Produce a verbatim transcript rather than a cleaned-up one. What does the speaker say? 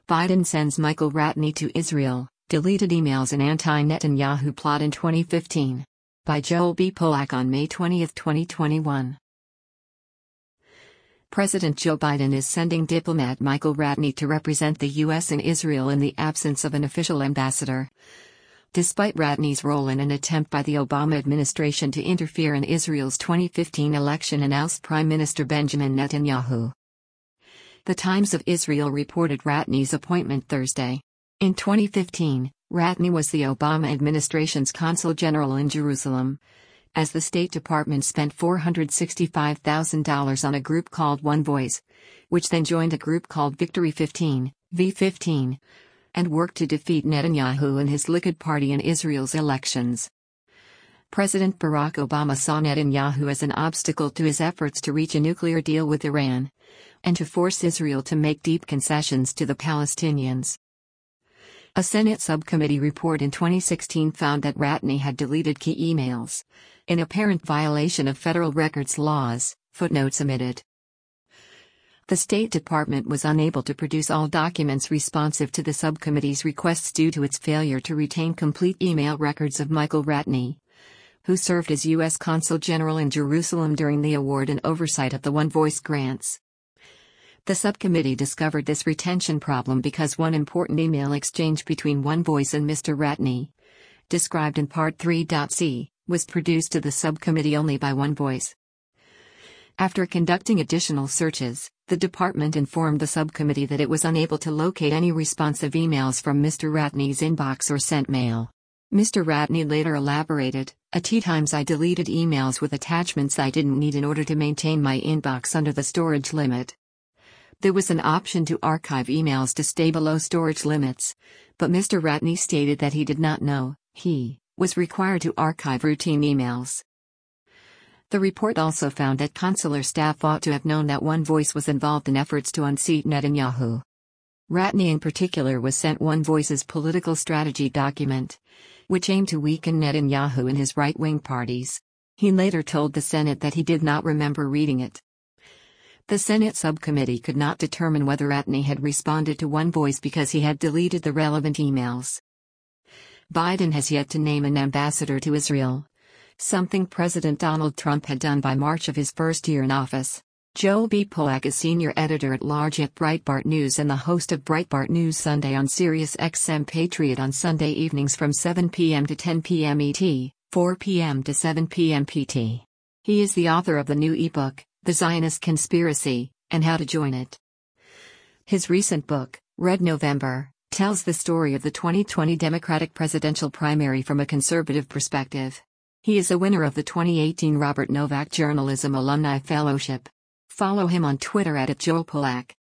Biden sends Michael Ratney to Israel, deleted emails in anti-Netanyahu plot in twenty fifteen. By Joel B. Polak on May twentieth, twenty twenty-one. President Joe Biden is sending diplomat Michael Ratney to represent the U S in Israel in the absence of an official ambassador. Despite Ratney's role in an attempt by the Obama administration to interfere in Israel's twenty fifteen election, announced Prime Minister Benjamin Netanyahu. The Times of Israel reported Ratney's appointment Thursday. In twenty fifteen, Ratney was the Obama administration's consul general in Jerusalem, as the State Department spent four hundred sixty-five thousand dollars on a group called One Voice, which then joined a group called Victory fifteen, V fifteen, and worked to defeat Netanyahu and his Likud party in Israel's elections. President Barack Obama saw Netanyahu as an obstacle to his efforts to reach a nuclear deal with Iran, and to force Israel to make deep concessions to the Palestinians. A Senate subcommittee report in twenty sixteen found that Ratney had deleted key emails, in apparent violation of federal records laws, footnotes omitted. The State Department was unable to produce all documents responsive to the subcommittee's requests due to its failure to retain complete email records of Michael Ratney, who served as U S Consul General in Jerusalem during the award and oversight of the One Voice grants. The subcommittee discovered this retention problem because one important email exchange between One Voice and Mister Ratney, described in Part three point c, was produced to the subcommittee only by One Voice. After conducting additional searches, the department informed the subcommittee that it was unable to locate any responsive emails from Mister Ratney's inbox or sent mail. Mister Ratney later elaborated, "At times I deleted emails with attachments I didn't need in order to maintain my inbox under the storage limit. There was an option to archive emails to stay below storage limits, but Mister Ratney stated that he did not know he was required to archive routine emails." The report also found that consular staff ought to have known that One Voice was involved in efforts to unseat Netanyahu. Ratney in particular was sent One Voice's political strategy document, which aimed to weaken Netanyahu and his right-wing parties. He later told the Senate that he did not remember reading it. The Senate subcommittee could not determine whether Ratney had responded to One Voice because he had deleted the relevant emails. Biden has yet to name an ambassador to Israel, something President Donald Trump had done by March of his first year in office. Joel B. Polak is senior editor-at-large at Breitbart News and the host of Breitbart News Sunday on Sirius X M Patriot on Sunday evenings from seven p m to ten p m E T, four p m to seven p m P T. He is the author of the new ebook, The Zionist Conspiracy, and How to Join It. His recent book, Red November, tells the story of the twenty twenty Democratic presidential primary from a conservative perspective. He is a winner of the twenty eighteen Robert Novak Journalism Alumni Fellowship. Follow him on Twitter at Joel Polak.